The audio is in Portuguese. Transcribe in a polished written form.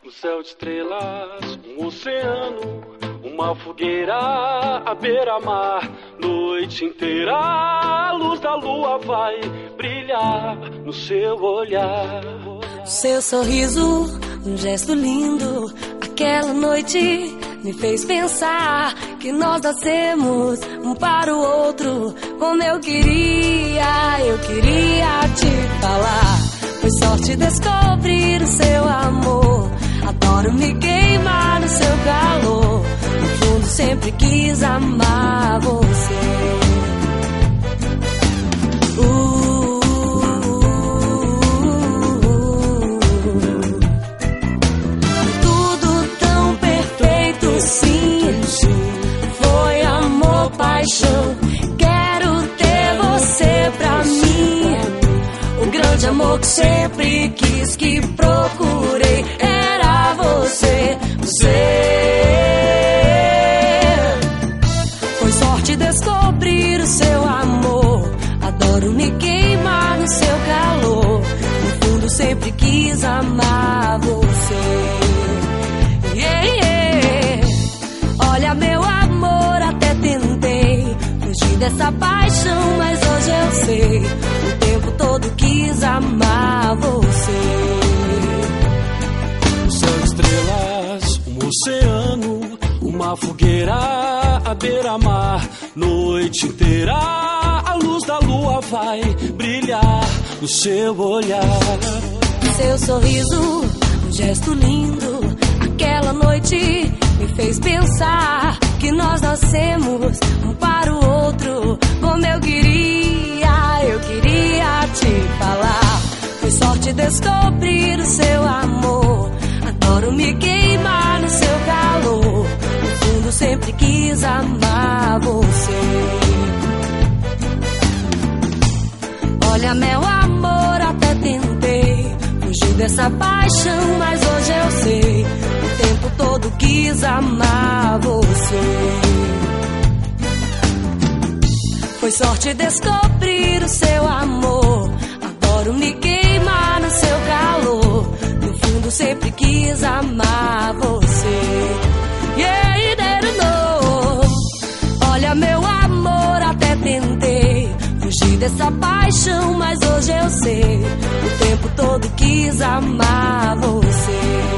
Um céu de estrelas, um oceano, uma fogueira à beira-mar. Noite inteira a luz da lua vai brilhar no seu olhar. Seu sorriso, um gesto lindo, aquela noite me fez pensar que nós nascemos um para o outro. Como eu queria te falar. Foi sorte descobrir o seu amor. Adoro me queimar no seu calor. No fundo sempre quis amar você. Tudo tão perfeito, sim. Foi amor, paixão. Quero ter você pra mim. O grande amor que sempre quis, que procurei, era você, Foi sorte descobrir o seu amor. Adoro me queimar no seu calor. No fundo sempre quis amar você. Olha meu amor, até tentei fugir dessa paixão, mas hoje eu sei. O tempo todo quis amar você. Um céu de estrelas, um oceano, uma fogueira à beira-mar. Noite inteira a luz da lua vai brilhar no seu olhar. Seu sorriso, um gesto lindo, aquela noite me fez pensar que nós nascemos um para o outro. Como eu queria te falar. Foi sorte descobrir o seu amor. Adoro me queimar no seu calor. No fundo sempre quis amar você. Olha meu amor, até tentei fugir dessa paixão, mas hoje eu sei. O tempo todo quis amar você. Foi sorte descobrir o seu amor. Adoro me queimar no seu calor. No fundo sempre quis amar você. Olha meu amor, até tentei fugir dessa paixão, mas hoje eu sei. O tempo todo quis amar você.